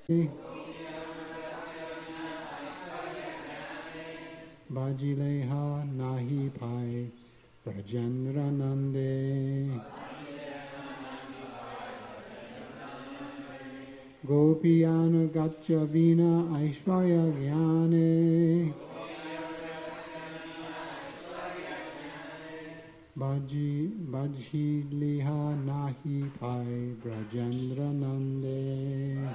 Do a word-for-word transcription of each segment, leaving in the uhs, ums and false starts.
Bajileha nahi pai Brajendra Nande Gopiyana Gatya Vina Aishwarya Gyane Baji Bajileha nahi pai Brajendra Nande.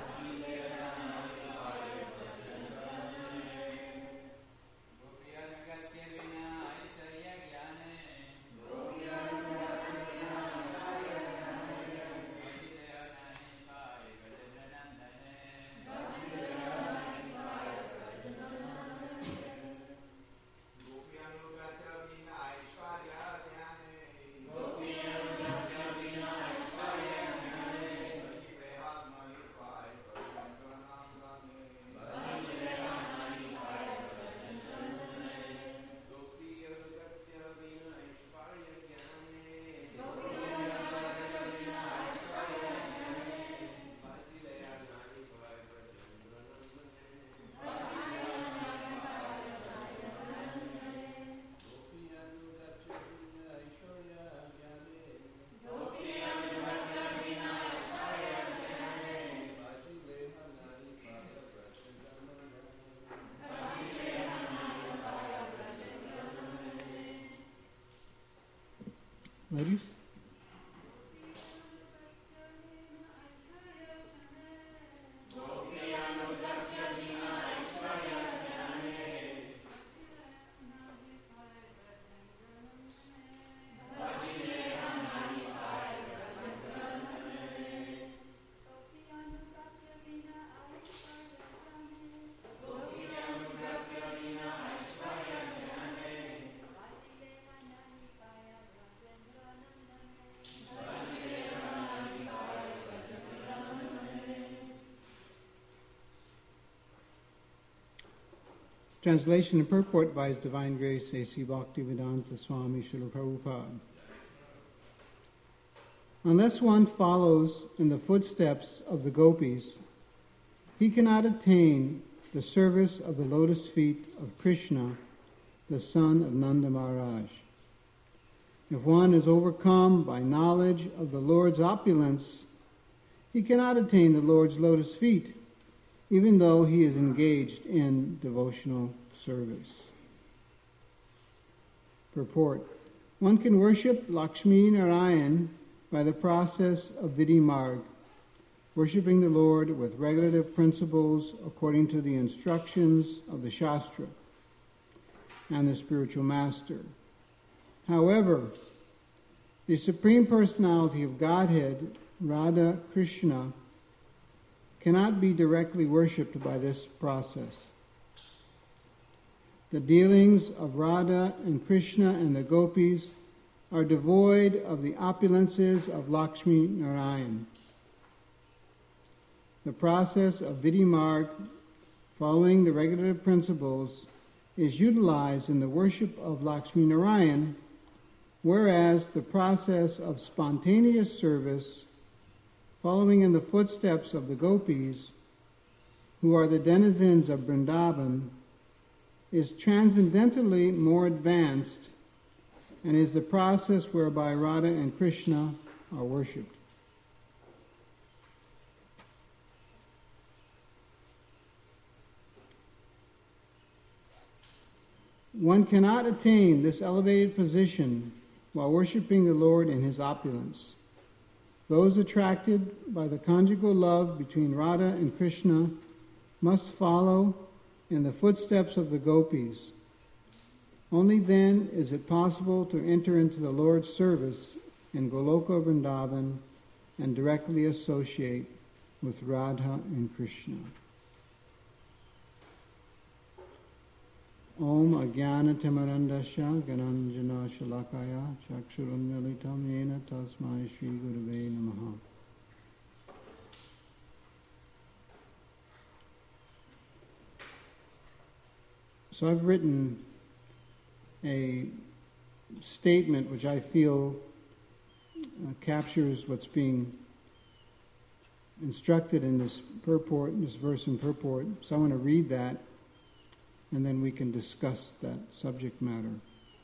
Ladies? Translation and purport by His Divine Grace A C Bhaktivedanta Swami Srila Prabhupada. Unless one follows in the footsteps of the gopis, he cannot attain the service of the lotus feet of Krishna, the son of Nanda Maharaj. If one is overcome by knowledge of the Lord's opulence, he cannot attain the Lord's lotus feet, even though he is engaged in devotional service. Purport. One can worship Lakshmi Narayan by the process of Vidhi Marg, worshiping the Lord with regulative principles according to the instructions of the Shastra and the spiritual master. However, the Supreme Personality of Godhead, Radha Krishna, cannot be directly worshipped by this process. The dealings of Radha and Krishna and the gopis are devoid of the opulences of Lakshmi Narayan. The process of Vidhi Marg, following the regulative principles, is utilized in the worship of Lakshmi Narayan, whereas the process of spontaneous service, following in the footsteps of the gopis, who are the denizens of Vrindavan, is transcendentally more advanced and is the process whereby Radha and Krishna are worshipped. One cannot attain this elevated position while worshipping the Lord in His opulence. Those attracted by the conjugal love between Radha and Krishna must follow in the footsteps of the gopis. Only then is it possible to enter into the Lord's service in Goloka Vrindavan and directly associate with Radha and Krishna. Om Ajnana Timarandasya Gananjana Shalakaya Chakshurunmilitam Yena Tasmai Shri Gurave Namaha. So I've written a statement which I feel uh, captures what's being instructed in this purport, in this verse and purport. So I want to read that, and then we can discuss that subject matter.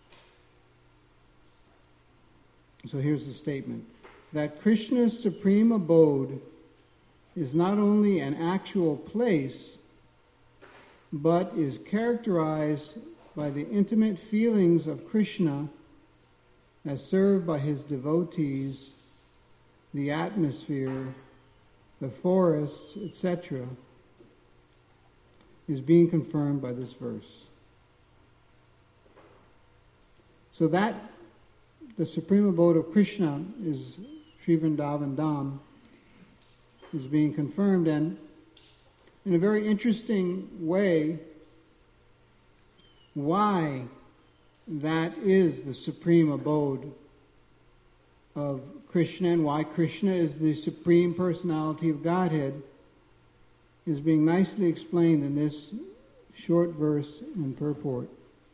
So here's the statement: that Krishna's supreme abode is not only an actual place, but is characterized by the intimate feelings of Krishna as served by his devotees, the atmosphere, the forests, et cetera, is being confirmed by this verse. So that the supreme abode of Krishna is Sri Vrindavan Dham is being confirmed, and in a very interesting way, why that is the supreme abode of Krishna and why Krishna is the supreme personality of Godhead is being nicely explained in this short verse and purport.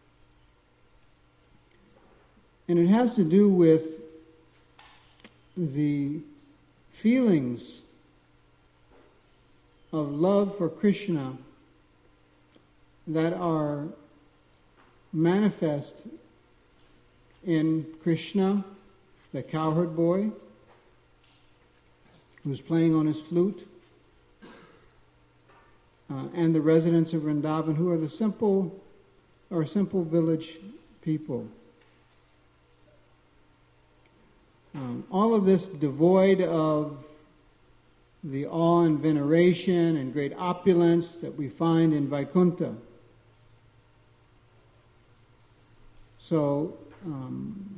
And it has to do with the feelings of love for Krishna that are manifest in Krishna, the cowherd boy who's playing on his flute, uh, and the residents of Vrindavan, who are the simple, or simple village people. Um, all of this devoid of the awe and veneration and great opulence that we find in Vaikuntha. So, um,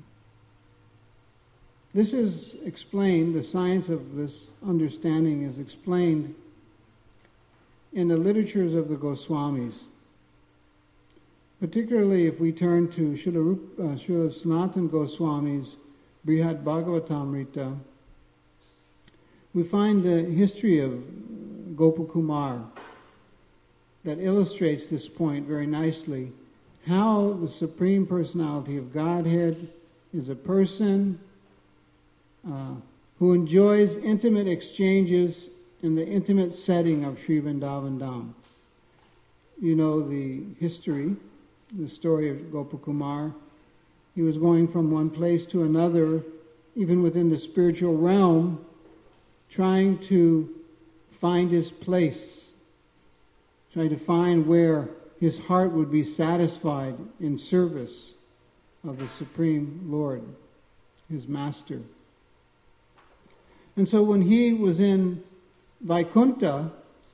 this is explained, the science of this understanding is explained in the literatures of the Goswamis. Particularly if we turn to Srila, uh, Srila Sanatana Goswami's Brihad Bhagavatamrita, we find the history of Gopakumar that illustrates this point very nicely. How the Supreme Personality of Godhead is a person uh, who enjoys intimate exchanges in the intimate setting of Sri Vrindavan Dham. You know the history, the story of Gopakumar. He was going from one place to another, even within the spiritual realm, trying to find his place, trying to find where his heart would be satisfied in service of the Supreme Lord, his Master. And so when he was in Vaikuntha,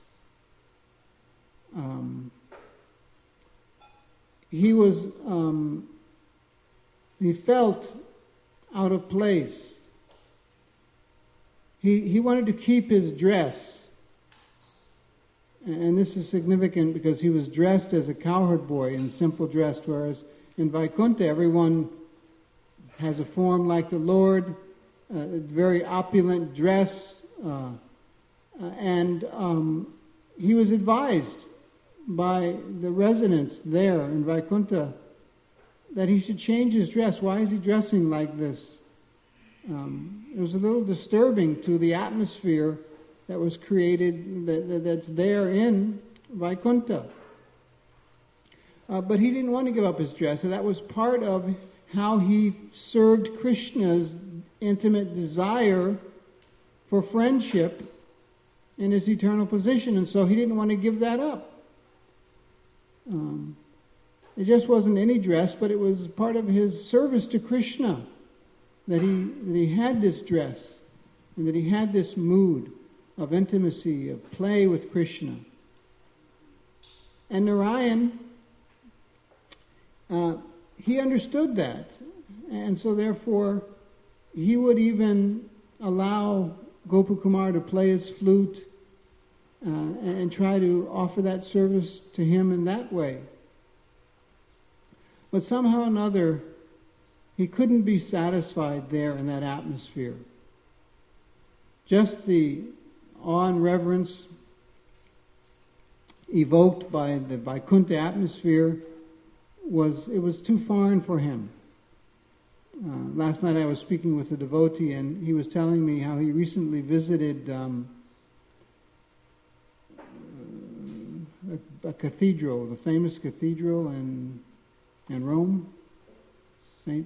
um, he was, um, he felt out of place. He, he wanted to keep his dress. And this is significant because he was dressed as a cowherd boy in simple dress, whereas in Vaikuntha everyone has a form like the Lord, a very opulent dress, uh, and um, he was advised by the residents there in Vaikuntha that he should change his dress. Why is he dressing like this? Um, it was a little disturbing to the atmosphere that was created, that, that, that's there in Vaikuntha. Uh, but he didn't want to give up his dress, and that was part of how he served Krishna's intimate desire for friendship in his eternal position, and so he didn't want to give that up. Um, it just wasn't any dress, but it was part of his service to Krishna that he, that he had this dress, and that he had this mood of intimacy, of play with Krishna. And Narayan, uh, he understood that. And so therefore, he would even allow Gopakumar to play his flute uh, and try to offer that service to him in that way. But somehow or another, he couldn't be satisfied there in that atmosphere. Just the awe and reverence evoked by the Vaikuntha atmosphere was, it was too foreign for him. Uh, last night I was speaking with a devotee, and he was telling me how he recently visited um, a, a cathedral, the famous cathedral in in Rome, Saint.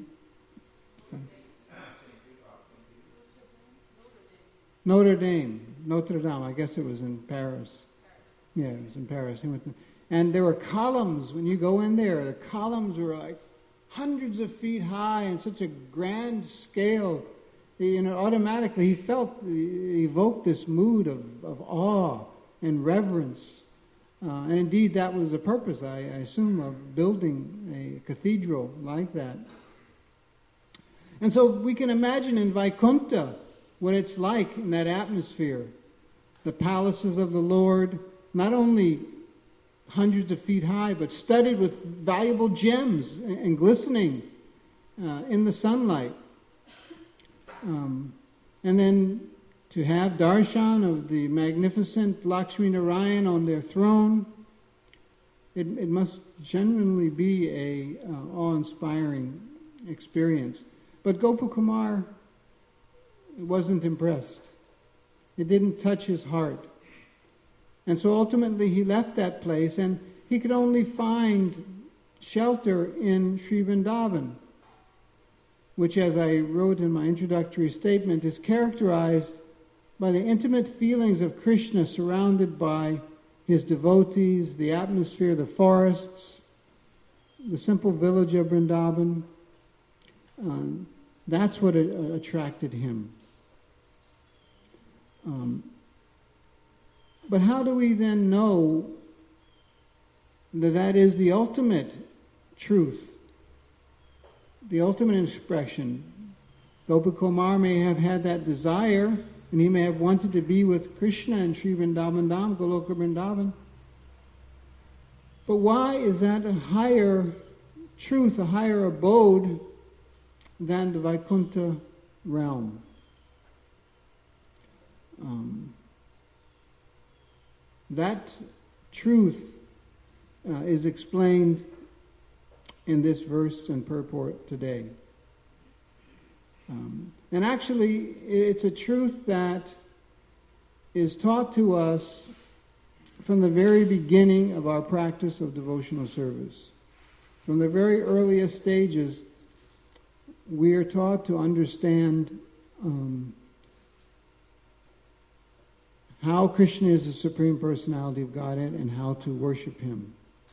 Notre Dame, Notre Dame. I guess it was in Paris. Yeah, it was in Paris. He went to, and there were columns. When you go in there, the columns were like hundreds of feet high and such a grand scale. You know, automatically he felt, he evoked this mood of, of awe and reverence. Uh, and indeed, that was the purpose, I, I assume, of building a cathedral like that. And so we can imagine in Vaikuntha what it's like in that atmosphere. The palaces of the Lord, not only hundreds of feet high, but studded with valuable gems and, and glistening uh, in the sunlight. Um, and then to have darshan of the magnificent Lakshmi Narayan on their throne, it, it must genuinely be a uh, awe-inspiring experience. But Gopakumar wasn't impressed. It didn't touch his heart. And so ultimately he left that place, and he could only find shelter in Sri Vrindavan, which, as I wrote in my introductory statement, is characterized by the intimate feelings of Krishna surrounded by his devotees, the atmosphere, the forests, the simple village of Vrindavan. Um, that's what it, uh, attracted him. Um, but how do we then know that that is the ultimate truth, the ultimate expression? Gopakumar may have had that desire, and he may have wanted to be with Krishna and Sri Vrindavan Dham, Goloka Vrindavan. But why is that a higher truth, a higher abode than the Vaikuntha realm? Um, that truth uh, is explained in this verse and purport today. Um, and actually, it's a truth that is taught to us from the very beginning of our practice of devotional service. From the very earliest stages, we are taught to understand um, how Krishna is the Supreme Personality of Godhead and how to worship Him.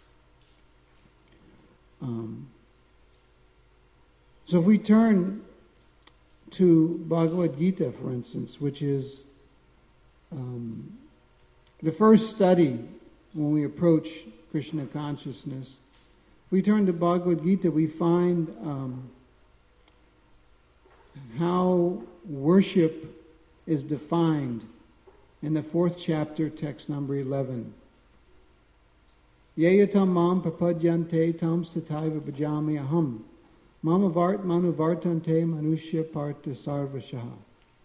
Um, so if we turn to Bhagavad Gita, for instance, which is um, the first study when we approach Krishna consciousness, if we turn to Bhagavad Gita, we find um, how worship is defined in the fourth chapter, text number eleven. Yeyatam mam prapadyante tam stataiva bhajami aham. Mamavart manuvartante manushya parta sarvashaha.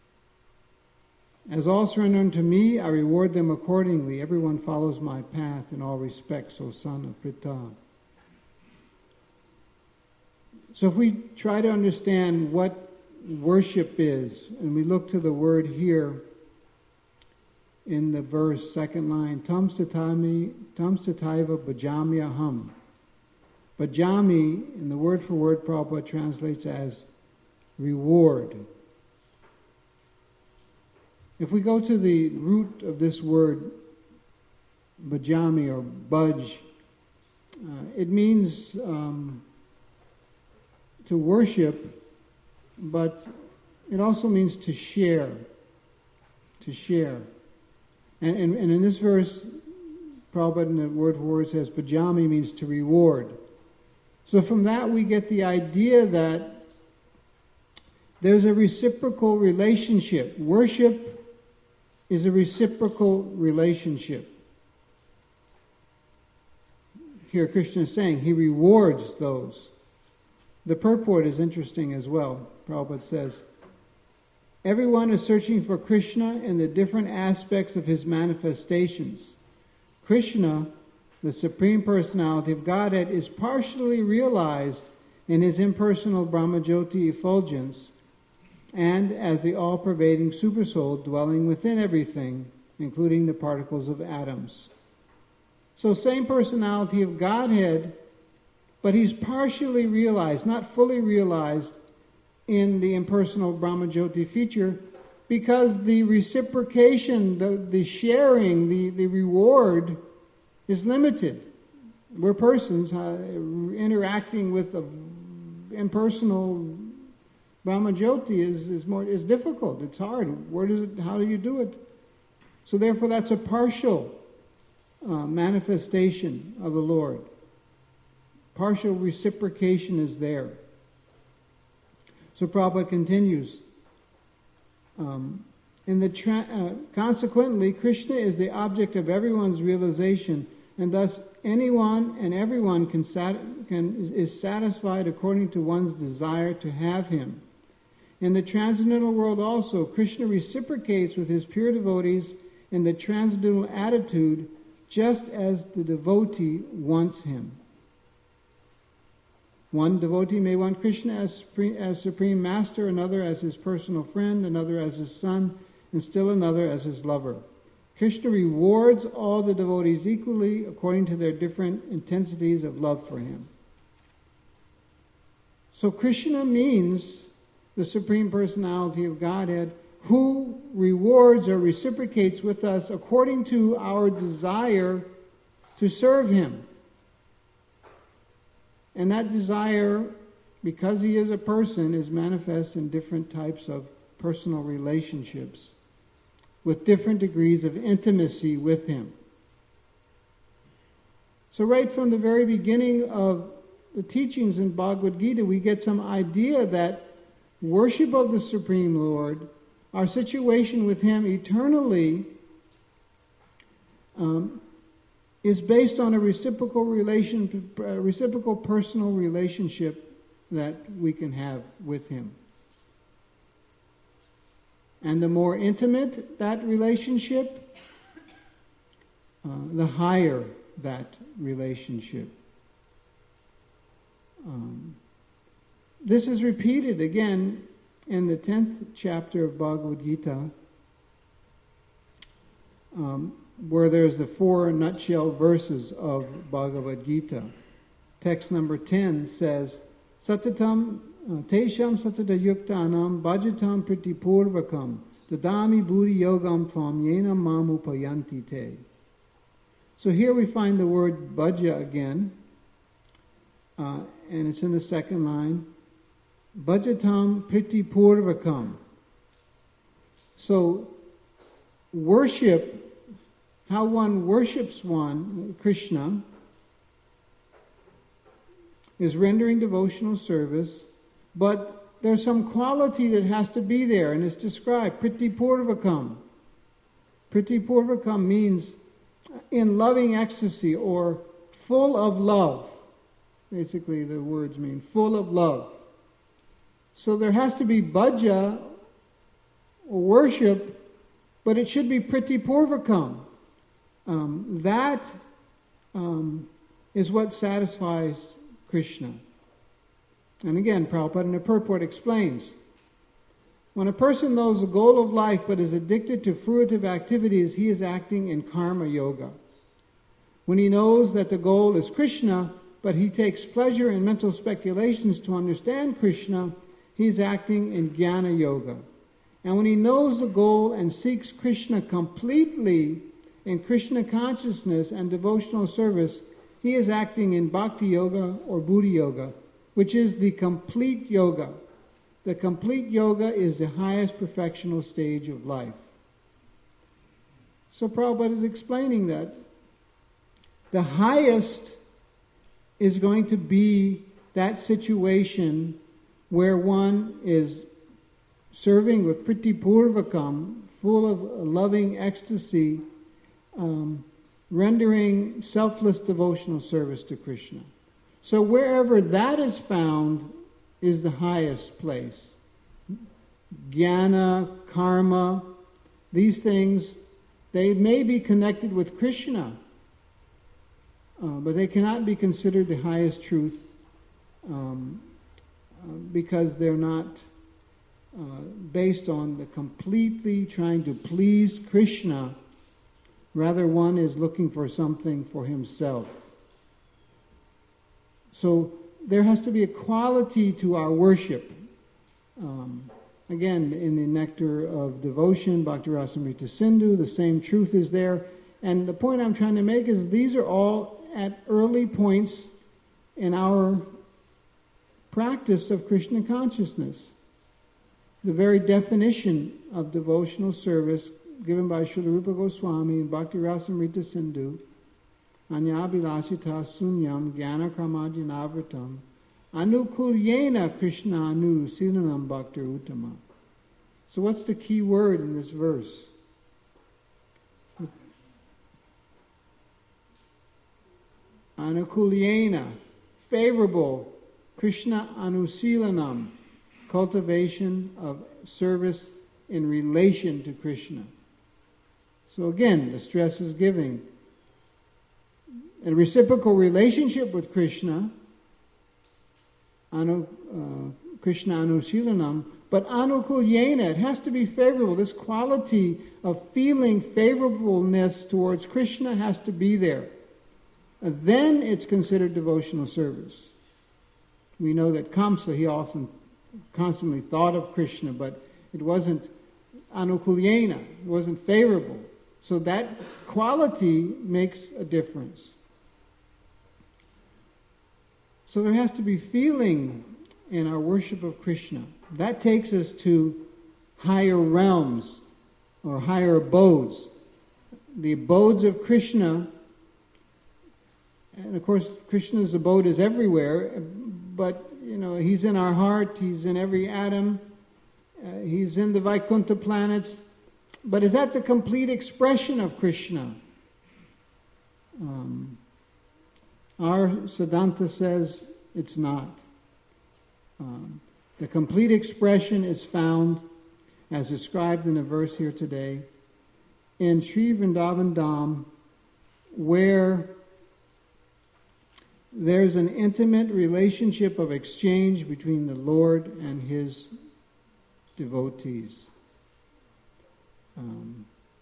As all surrender unto me, I reward them accordingly. Everyone follows my path in all respects, O son of Pritha. So if we try to understand what worship is, and we look to the word here in the verse, second line, tam satami, tam sataiva bhajami aham. Bhajami, in the word for word, Prabhupada translates as reward. If we go to the root of this word, bhajami or budge, uh, it means um, to worship, but it also means to share. To share. And, and, and in this verse, Prabhupada in the word for word says, bhajami means to reward. So from that we get the idea that there's a reciprocal relationship. Worship is a reciprocal relationship. Here Krishna is saying he rewards those. The purport is interesting as well. Prabhupada says, everyone is searching for Krishna in the different aspects of his manifestations. Krishna, the Supreme Personality of Godhead, is partially realized in his impersonal Brahmajyoti effulgence and as the all-pervading Supersoul dwelling within everything, including the particles of atoms. So same personality of Godhead, but he's partially realized, not fully realized in the impersonal Brahmajyoti feature, because the reciprocation, the, the sharing, the, the reward is limited. We're persons uh, interacting with the impersonal Brahmajyoti is, is more is difficult. It's hard. Where does it? How do you do it? So therefore, that's a partial uh, manifestation of the Lord. Partial reciprocation is there. So Prabhupada continues. Um, in the tra- uh, consequently, Krishna is the object of everyone's realization, and thus anyone and everyone can, sat- can is satisfied according to one's desire to have him. In the transcendental world also, Krishna reciprocates with his pure devotees in the transcendental attitude, just as the devotee wants him. One devotee may want Krishna as supreme, as supreme master, another as his personal friend, another as his son, and still another as his lover. Krishna rewards all the devotees equally according to their different intensities of love for him. So Krishna means the Supreme Personality of Godhead, who rewards or reciprocates with us according to our desire to serve him. And that desire, because he is a person, is manifest in different types of personal relationships with different degrees of intimacy with him. So right from the very beginning of the teachings in Bhagavad Gita, we get some idea that worship of the Supreme Lord, our situation with him eternally, um, is based on a reciprocal relation, uh, reciprocal personal relationship that we can have with him. And the more intimate that relationship, uh, the higher that relationship. Um, this is repeated again in the tenth chapter of Bhagavad Gita, um, where there's the four nutshell verses of Bhagavad Gita. Text number ten says, Satatam tesham satata yuktanam bhajatam pritipurvakam dadami buddhi yogam tvam yena mam upayanti te. So here we find the word bhaja again, uh, and it's in the second line. Bhajatam pritipurvakam. So worship, how one worships one, Krishna, is rendering devotional service, but there's some quality that has to be there, and it's described, pritipurvakam. Pritipurvakam means in loving ecstasy, or full of love. Basically the words mean full of love. So there has to be bhaja, or worship, but it should be pritipurvakam. Um, that um, is what satisfies Krishna. And again, Prabhupada in the purport explains, when a person knows the goal of life but is addicted to fruitive activities, he is acting in karma yoga. When he knows that the goal is Krishna, but he takes pleasure in mental speculations to understand Krishna, he is acting in jnana yoga. And when he knows the goal and seeks Krishna completely in Krishna consciousness and devotional service, he is acting in bhakti yoga or buddhi yoga, which is the complete yoga. The complete yoga is the highest perfectional stage of life. So Prabhupada is explaining that the highest is going to be that situation where one is serving with pritipurvakam, full of loving ecstasy, um, rendering selfless devotional service to Krishna. So wherever that is found is the highest place. Jnana, karma, these things, they may be connected with Krishna, uh, but they cannot be considered the highest truth um, uh, because they're not uh, based on the completely trying to please Krishna Rather, one is looking for something for himself. So there has to be a quality to our worship. Um, again, in the Nectar of Devotion, Bhakti Rasamrita Sindhu, the same truth is there. And the point I'm trying to make is these are all at early points in our practice of Krishna consciousness. The very definition of devotional service given by Srila Rupa Goswami in Bhakti Rasamrita Sindhu, Anyabhilasita sunyam jnana kramadyanavritam anukulyena Krishna anu silanam bhaktir uttama. So what's the key word in this verse? Anukulyena, favorable, Krishna anusilanam, cultivation of service in relation to Krishna. So again, the stress is giving a reciprocal relationship with Krishna, anu, uh, Krishna anusilanam, but anukulyena, it has to be favorable. This quality of feeling favorableness towards Krishna has to be there. And then it's considered devotional service. We know that Kamsa, he often, constantly thought of Krishna, but it wasn't anukulyena, it wasn't favorable. So that quality makes a difference. So there has to be feeling in our worship of Krishna. That takes us to higher realms or higher abodes. The abodes of Krishna, and of course Krishna's abode is everywhere, but you know, he's in our heart, he's in every atom, uh, he's in the Vaikuntha planets. But is that the complete expression of Krishna? Um, our Siddhanta says it's not. Um, the complete expression is found, as described in the verse here today, in Sri Vrindavan Dham, where there's an intimate relationship of exchange between the Lord and His devotees. Um,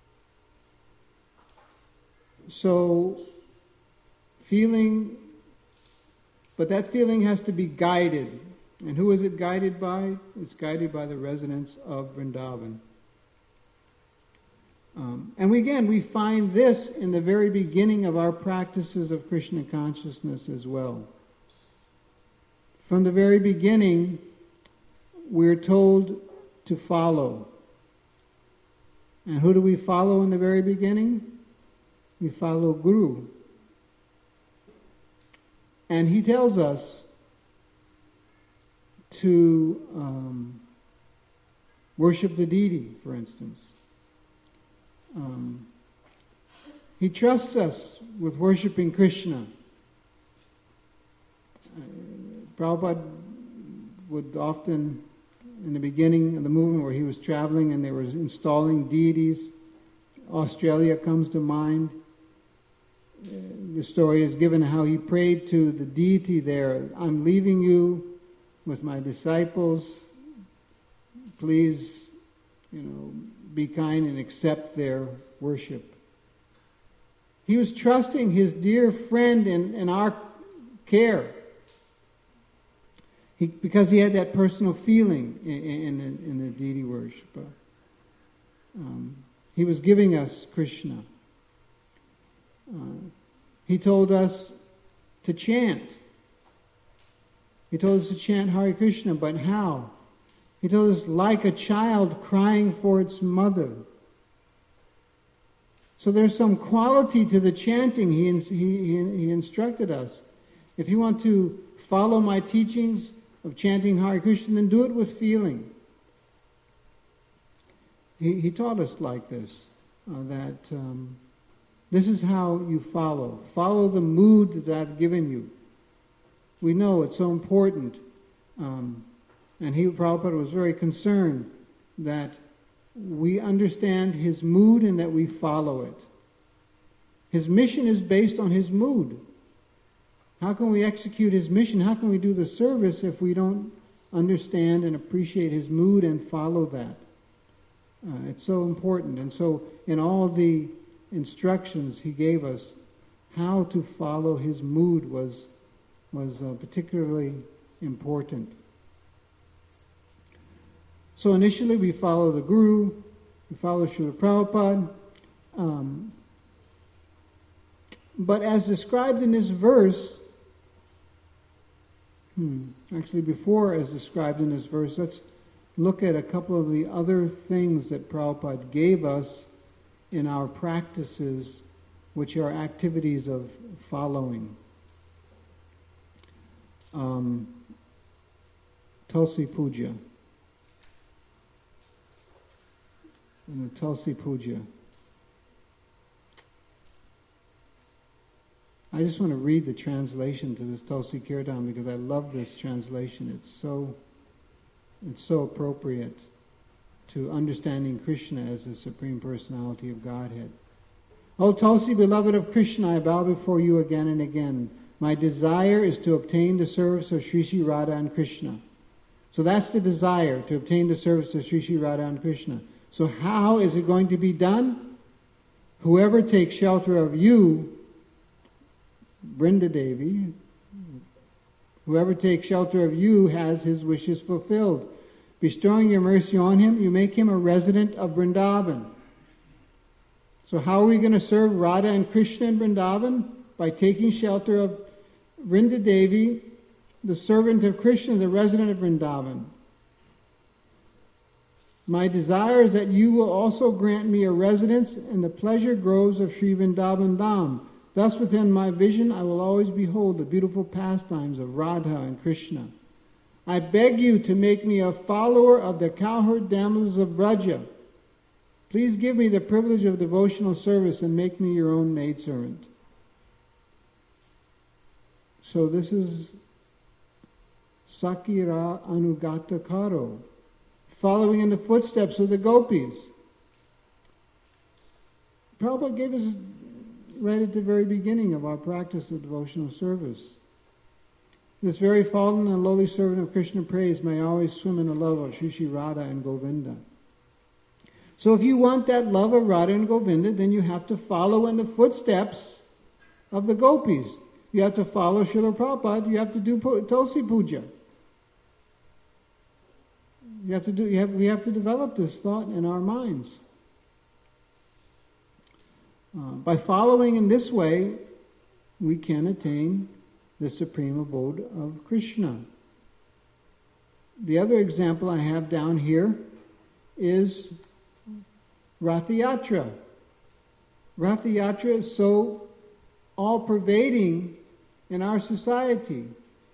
so, feeling, but that feeling has to be guided. And who is it guided by? It's guided by the residents of Vrindavan. Um, and we, again, we find this in the very beginning of our practices of Krishna consciousness as well. From the very beginning, we're told to follow. And who do we follow in the very beginning? We follow Guru. And he tells us to um, worship the deity, for instance. Um, he trusts us with worshiping Krishna. Uh, Prabhupada would often, in the beginning of the movement where he was traveling and they were installing deities, Australia comes to mind. Uh, the story is given how he prayed to the deity there, I'm leaving you with my disciples, please, you know, be kind and accept their worship. He was trusting his dear friend in, in our care. He, because he had that personal feeling in, in, the, in the deity worship. Um, he was giving us Krishna. Uh, he told us to chant. He told us to chant Hare Krishna, but how? He told us like a child crying for its mother. So there's some quality to the chanting. He, he, he instructed us. If you want to follow my teachings of chanting Hare Krishna, then do it with feeling. He, he taught us like this, uh, that um, this is how you follow. Follow the mood that I've given you. We know it's so important. Um, and he, Prabhupada, was very concerned that we understand his mood and that we follow it. His mission is based on his mood. How can we execute his mission? How can we do the service if we don't understand and appreciate his mood and follow that? Uh, it's so important. And so in all the instructions he gave us, how to follow his mood was, was uh, particularly important. So initially we follow the Guru, we follow Srila Prabhupada, um, but as described in this verse, hmm, actually before as described in this verse, let's look at a couple of the other things that Prabhupada gave us in our practices, which are activities of following. Um, Tulsi Puja. And the Tulsi Puja. I just want to read the translation to this Tulsi Kirtan because I love this translation. It's so, it's so appropriate to understanding Krishna as the Supreme Personality of Godhead. O Tulsi, beloved of Krishna, I bow before you again and again. My desire is to obtain the service of Sri Sri Radha and Krishna. So that's the desire, to obtain the service of Sri Sri Radha and Krishna. So how is it going to be done? Whoever takes shelter of you, Brinda Devi, whoever takes shelter of you has his wishes fulfilled. Bestowing your mercy on him, you make him a resident of Vrindavan. So how are we going to serve Radha and Krishna in Vrindavan? By taking shelter of Brinda Devi, the servant of Krishna, the resident of Vrindavan. My desire is that you will also grant me a residence in the pleasure groves of Sri Vrindavan Dham. Thus within my vision I will always behold the beautiful pastimes of Radha and Krishna. I beg you to make me a follower of the cowherd damsels of Braja. Please give me the privilege of devotional service and make me your own maidservant. So this is Sakira Anugata Karo, following in the footsteps of the gopis. Prabhupada gave us right at the very beginning of our practice of devotional service. This very fallen and lowly servant of Krishna praise may always swim in the love of Sri Sri Radha and Govinda. So if you want that love of Radha and Govinda, then you have to follow in the footsteps of the gopis. You have to follow Srila Prabhupada. You have to do Tulsi Puja. You have to do. You have, we have to develop this thought in our minds. Uh, by following in this way, we can attain the supreme abode of Krishna. The other example I have down here is Ratha Yatra. Ratha Yatra is so all-pervading in our society.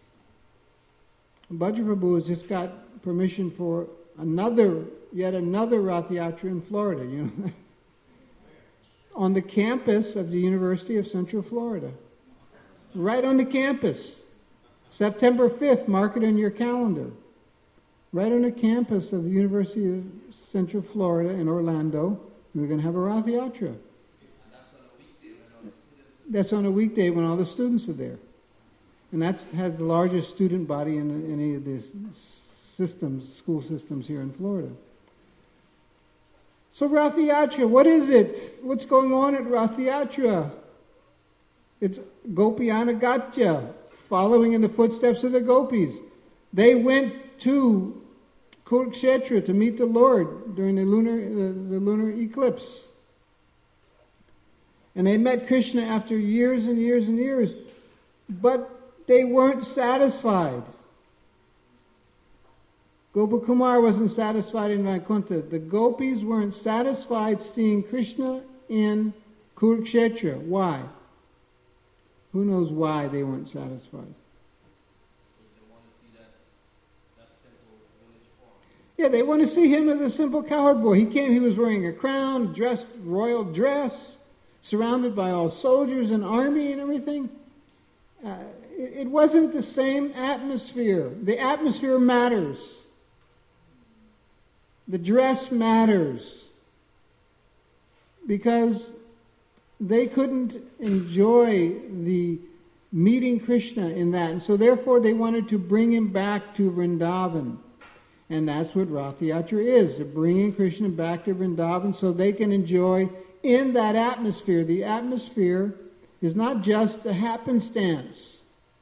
Bhadra Prabhu has just got permission for another, yet another Ratha Yatra in Florida, you know, on the campus of the University of Central Florida. Right on the campus. September fifth, mark it on your calendar. Right on the campus of the University of Central Florida in Orlando, we're going to have a Ratha Yatra. That's on a weekday when all the students are there. And that has the largest student body in any of the systems, school systems here in Florida. So Ratha Yatra, what is it? What's going on at Ratha Yatra? It's Gopi Anugatya, following in the footsteps of the gopis. They went to Kurukshetra to meet the Lord during the lunar, the, the lunar eclipse. And they met Krishna after years and years and years. But they weren't satisfied. Gopakumar wasn't satisfied in Vaikuntha. The gopis weren't satisfied seeing Krishna in Kurukshetra. Why? Who knows why they weren't satisfied? Yeah, they want to see him as a simple cowherd boy. He came, he was wearing a crown, dressed royal dress, surrounded by all soldiers and army and everything. Uh, it, it wasn't the same atmosphere. The atmosphere matters. The dress matters. Because they couldn't enjoy the meeting Krishna in that. And so therefore they wanted to bring him back to Vrindavan. And that's what Ratha Yatra is. They're bringing Krishna back to Vrindavan so they can enjoy in that atmosphere, the atmosphere is not just a happenstance,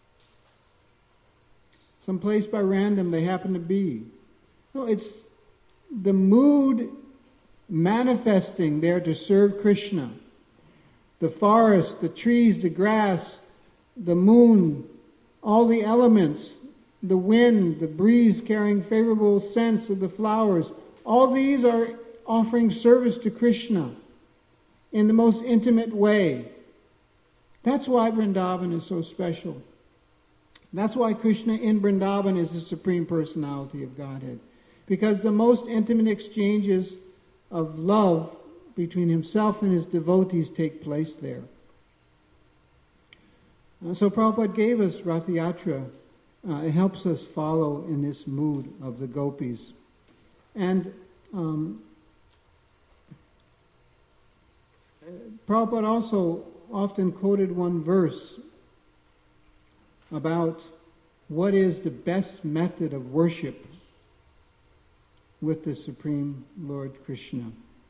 some place by random they happen to be. No, it's the mood manifesting there to serve Krishna. The forest, the trees, the grass, the moon, all the elements, the wind, the breeze carrying favorable scents of the flowers, all these are offering service to Krishna in the most intimate way. That's why Vrindavan is so special. That's why Krishna in Vrindavan is the Supreme Personality of Godhead. Because the most intimate exchanges of love between himself and his devotees take place there. Uh, so Prabhupada gave us Rath Yatra. Uh, it helps us follow in this mood of the gopis. And um, Prabhupada also often quoted one verse about what is the best method of worship with the Supreme Lord Krishna.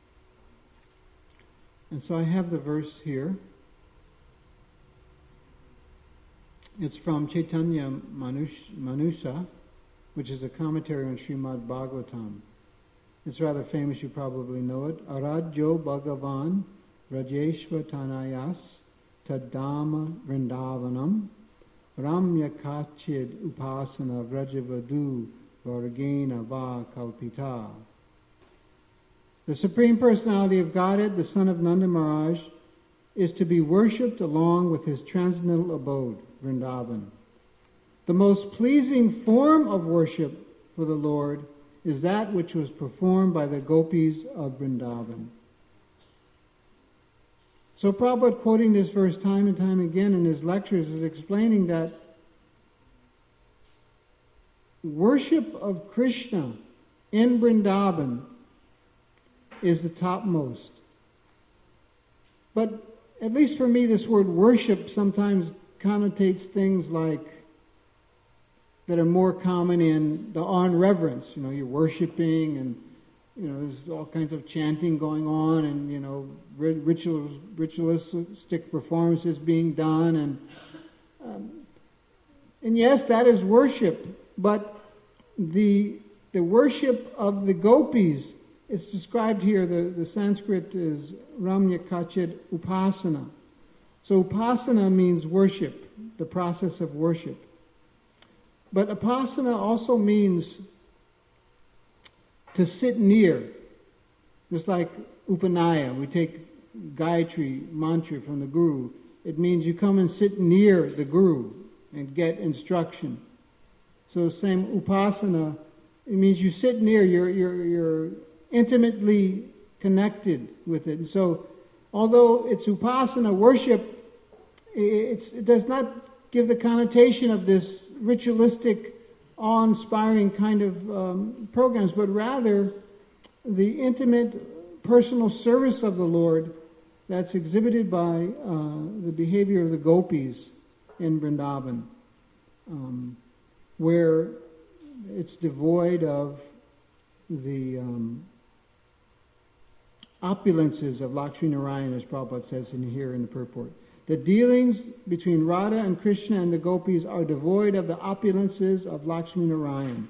And so I have the verse here. It's from Chaitanya Manush, Manusa, which is a commentary on Srimad Bhagavatam. It's rather famous, you probably know it. Aradjo Bhagavan Rajeshva Tanayas Tadama Vrindavanam Ramya Kachid Upasana Vrajavadu Vargena Va Kalpita. The Supreme Personality of Godhead, the son of Nanda Maharaj, is to be worshipped along with his transcendental abode, Vrindavan. The most pleasing form of worship for the Lord is that which was performed by the gopis of Vrindavan. So Prabhupada, quoting this verse time and time again in his lectures, is explaining that worship of Krishna in Vrindavan is the topmost. But at least for me, this word worship sometimes connotates things like that are more common in the awe and reverence. You know, you're worshiping, and you know, there's all kinds of chanting going on, and you know, rituals, ritualistic performances being done, and um, and yes, that is worship. But the the worship of the gopis is described here. The, the Sanskrit is Ramya Kachid Upasana. So Upasana means worship, the process of worship. But Upasana also means to sit near. Just like Upanaya, we take Gayatri mantra from the Guru. It means you come and sit near the Guru and get instruction. So same Upasana, it means you sit near, you're, you're, you're intimately connected with it. And so although it's Upasana, worship, it's, it does not give the connotation of this ritualistic, awe-inspiring kind of um, programs, but rather the intimate personal service of the Lord that's exhibited by uh, the behavior of the gopis in Vrindavan, um, where it's devoid of the um, opulences of Lakshmi Narayan, as Prabhupada says in here in the purport. The dealings between Radha and Krishna and the gopis are devoid of the opulences of Lakshmi Narayan.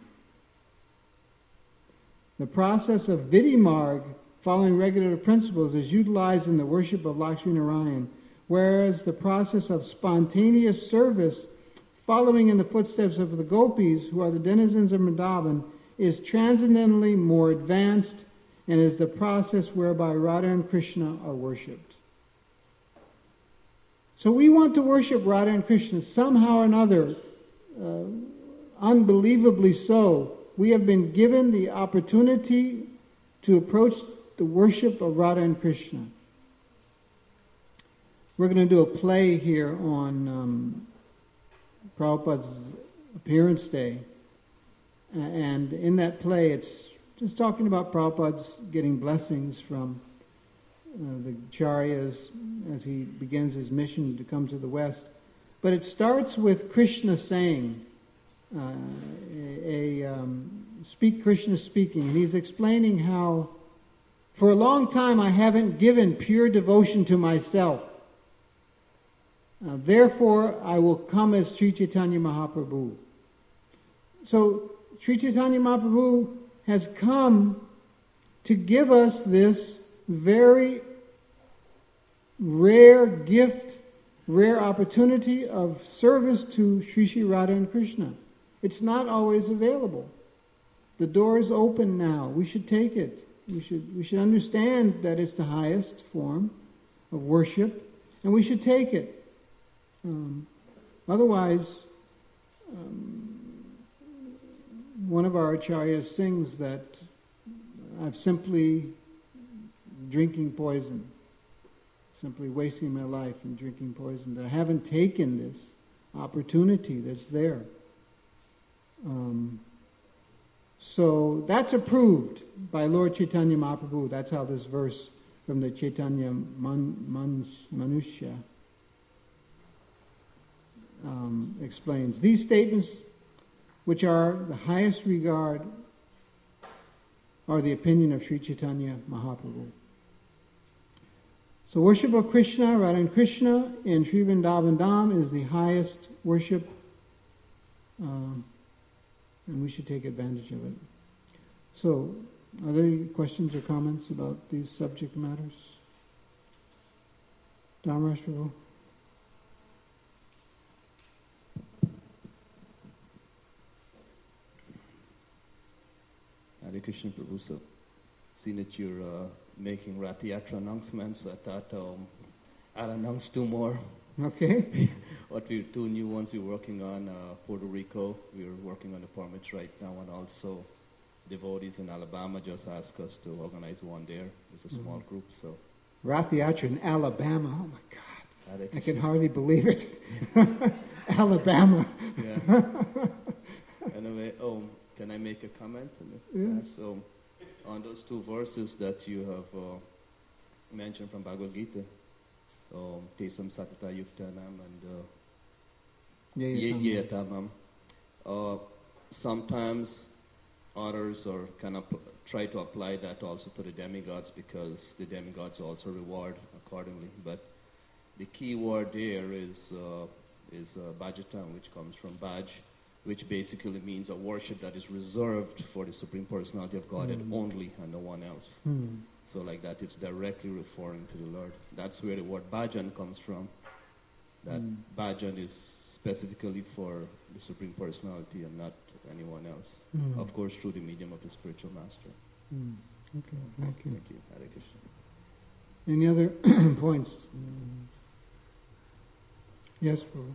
The process of Vidimarg, following regular principles, is utilized in the worship of Lakshmi Narayan, whereas the process of spontaneous service, following in the footsteps of the gopis, who are the denizens of Vrindavan, is transcendently more advanced and is the process whereby Radha and Krishna are worshipped. So we want to worship Radha and Krishna somehow or another, uh, unbelievably so. We have been given the opportunity to approach the worship of Radha and Krishna. We're going to do a play here on um, Prabhupada's appearance day. And in that play, it's just talking about Prabhupada's getting blessings from uh, the Acharyas as he begins his mission to come to the West. But it starts with Krishna saying, uh, a, a um, speak Krishna speaking. And he's explaining how For a long time I haven't given pure devotion to myself. Uh, therefore, I will come as Sri Chaitanya Mahaprabhu. So, Sri Chaitanya Mahaprabhu has come to give us this very rare gift, rare opportunity of service to Sri Sri Radha and Krishna. It's not always available. The door is open now. We should take it. We should, we should understand that it's the highest form of worship, and we should take it. Um, otherwise, um, one of our acharyas sings that I've simply drinking poison, simply wasting my life in drinking poison, that I haven't taken this opportunity that's there. Um, so that's approved by Lord Chaitanya Mahaprabhu. That's how this verse from the Chaitanya Man, Man, Manushya Um, explains. These statements, which are the highest regard, are the opinion of Sri Chaitanya Mahaprabhu. So worship of Krishna, Radha and Krishna in Sri Vrindavan Dham is the highest worship, um, and we should take advantage of it. So, are there any questions or comments about these subject matters? Dhamraj Prabhu? Hare Krishna Prabhu, so seeing that you're uh, making Rath Yatra announcements, I thought um, I'll announce two more. Okay. What we two new ones we're working on, uh, Puerto Rico, we're working on the permits right now, and also devotees in Alabama just asked us to organize one there. It's a small mm-hmm. group, so. Rath Yatra in Alabama, oh my God. Hare I can hardly believe it. Alabama. Yeah. Anyway, oh, can I make a comment? Yes. So, on those two verses that you have uh, mentioned from Bhagavad Gita, um, Tesam Satata Yuktanam and Yeyatamam, uh, sometimes others are kind of try to apply that also to the demigods because the demigods also reward accordingly. But the key word there is uh, is uh, Bhajatam, which comes from Bhaj, which basically means a worship that is reserved for the Supreme Personality of Godhead mm. only and no one else. Mm. So like that, it's directly referring to the Lord. That's where the word bhajan comes from. That mm. bhajan is specifically for the Supreme Personality and not anyone else. Mm. Of course, through the medium of the spiritual master. Mm. Okay, thank you. Thank you. Hare Krishna. Any other points? Mm. Yes, Prabhu.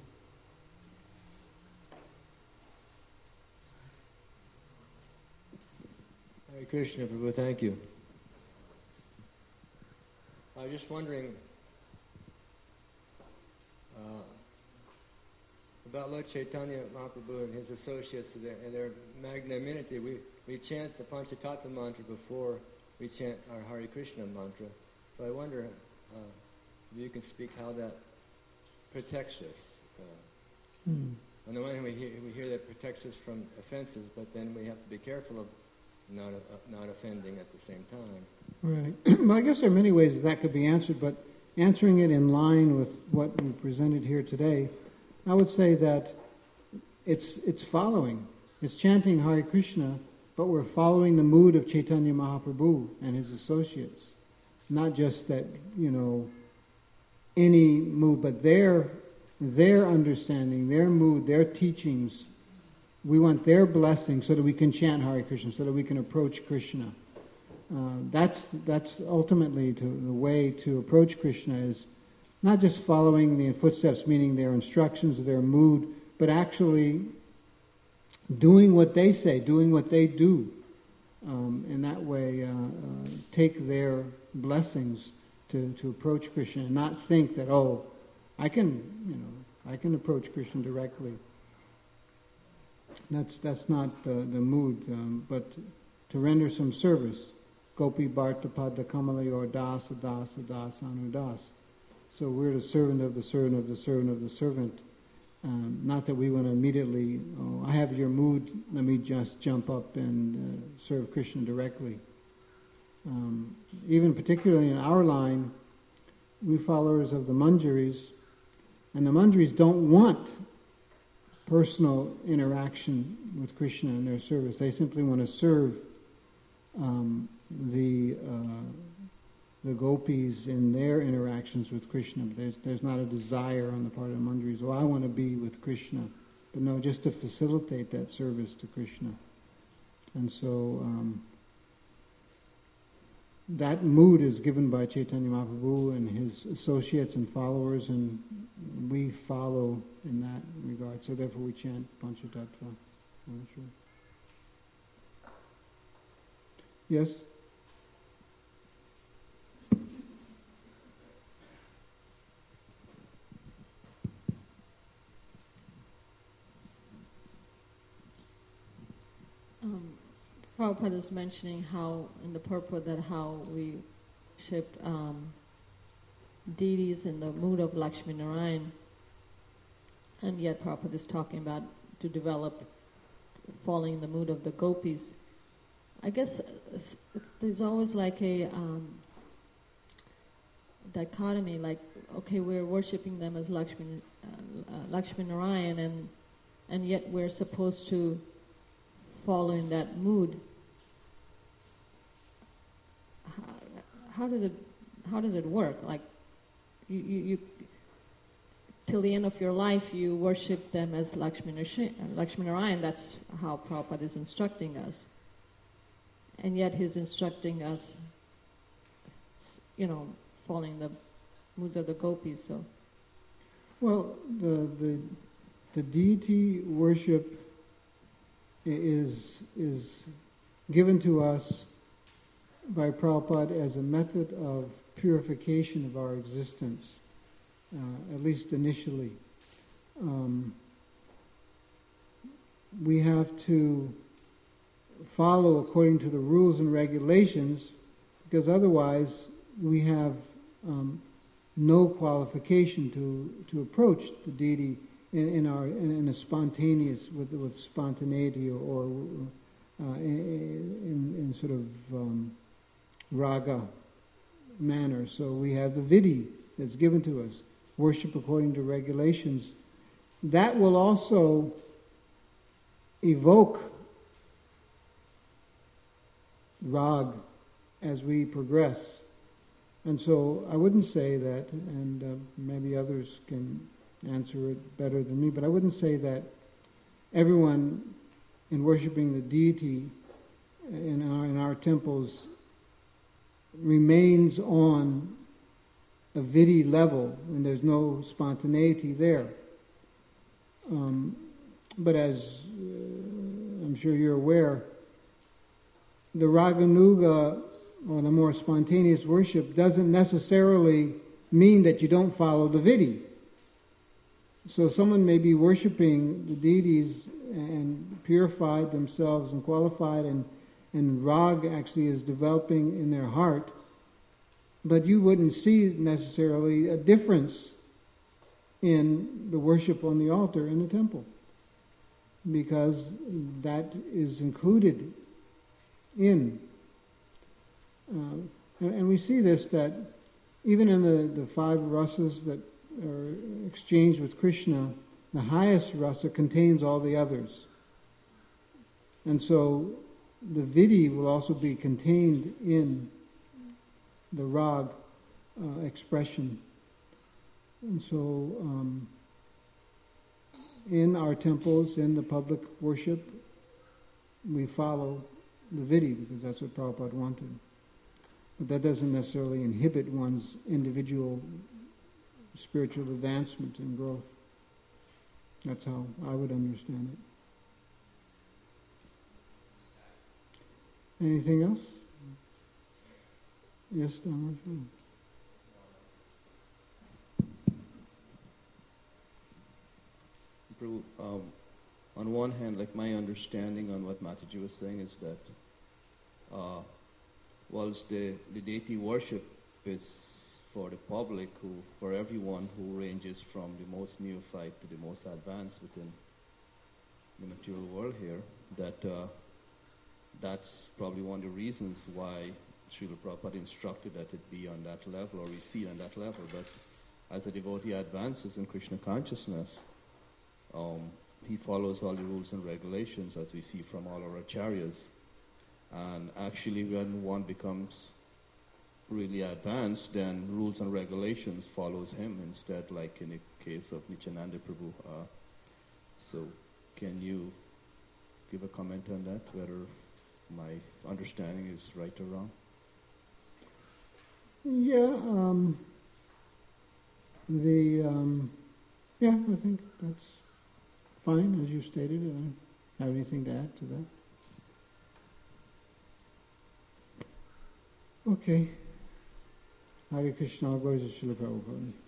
Hare Krishna, Prabhu, thank you. I was just wondering uh, about Lord Chaitanya Mahaprabhu and his associates and their, and their magnanimity. We, we chant the Panchatattva mantra before we chant our Hare Krishna mantra. So I wonder uh, if you can speak how that protects us. Uh, mm. On the one hand, we hear, we hear that protects us from offenses, but then we have to be careful of not uh, not offending at the same time. Right. Well, I guess there are many ways that could be answered, but answering it in line with what we presented here today, I would say that it's it's following. It's chanting Hare Krishna, but we're following the mood of Chaitanya Mahaprabhu and his associates. Not just that, you know, any mood, but their their understanding, their mood, their teachings. We want their blessing so that we can chant Hare Krishna, so that we can approach Krishna. Uh, that's that's ultimately to, the way to approach Krishna is not just following the footsteps, meaning their instructions, their mood, but actually doing what they say, doing what they do. Um, in that way, uh, uh, take their blessings to, to approach Krishna and not think that, oh, I can, you know, I can approach Krishna directly. That's that's not the, the mood, um, but to render some service. Gopi Bharta Pada Kamalayor Dasa Dasa Dasa Anudas. So we're the servant of the servant of the servant of the servant. Um, not that we want to immediately, oh, I have your mood, let me just jump up and uh, serve Krishna directly. Um, even particularly in our line, we followers of the Manjaris, and the Manjaris don't want personal interaction with Krishna in their service. They simply want to serve um, the uh, the gopis in their interactions with Krishna. There's there's not a desire on the part of the Manjaris, oh, I want to be with Krishna. But no, just to facilitate that service to Krishna. And so um, that mood is given by Chaitanya Mahaprabhu and his associates and followers, and we follow in that regard. So therefore we chant Panchatattva. Yes? Um, Prabhupada is mentioning how, in the purport, that how we worship um, deities in the mood of Lakshmi Narayan, and yet Prabhupada is talking about to develop falling in the mood of the gopis. I guess it's, it's, there's always like a um, dichotomy, like, okay, we're worshipping them as Lakshmi, uh, uh, Lakshmi Narayan, and and yet we're supposed to follow in that mood. How, how does it how does it work? Like, you, you, you till the end of your life you worship them as Lakshmi, Lakshmi Narayan. That's how Prabhupada is instructing us, and yet he's instructing us, you know, following the mood of the gopis. So, well, the the the deity worship is is given to us by Prabhupada as a method of purification of our existence, uh, at least initially. Um, we have to follow according to the rules and regulations, because otherwise we have um, no qualification to, to approach the deity in, in our in, in a spontaneous with with spontaneity or, or uh, in, in sort of um, raga manner. So we have the vidhi that's given to us, worship according to regulations. That will also evoke rag as we progress. And so I wouldn't say that, and uh, maybe others can answer it better than me, but I wouldn't say that everyone in worshiping the deity in our, in our temples remains on a vidhi level, and there's no spontaneity there. Um, but as uh, I'm sure you're aware, the Raganuga, or the more spontaneous worship, doesn't necessarily mean that you don't follow the vidhi. So someone may be worshiping the deities and purified themselves and qualified, and, and rag actually is developing in their heart, but you wouldn't see necessarily a difference in the worship on the altar in the temple, because that is included in. Uh, and, and we see this, that even in the, the five rasas that are exchanged with Krishna, the highest rasa contains all the others. And so the vidhi will also be contained in the rag uh, expression. And so um, in our temples, in the public worship, we follow the vidhi, because that's what Prabhupada wanted. But that doesn't necessarily inhibit one's individual spiritual advancement and growth. That's how I would understand it. Anything else? Yes, Dhamma? Prabhu, um, on one hand, like my understanding on what Mataji was saying is that uh, whilst the, the deity worship is for the public, who for everyone who ranges from the most neophyte to the most advanced within the material world here, that uh, that's probably one of the reasons why Srila Prabhupada instructed that it be on that level, or we see it on that level. But as a devotee advances in Krishna consciousness, um, he follows all the rules and regulations, as we see from all our acharyas. And actually, when one becomes really advanced, then rules and regulations follows him instead, like in the case of Nityananda Prabhu. Uh, so, can you give a comment on that, whether my understanding is right or wrong? Yeah, um, the, um, yeah, I think that's fine, as you stated. I don't have anything to add to that. Okay. Hare Krishna, glories to Srila Prabhupada.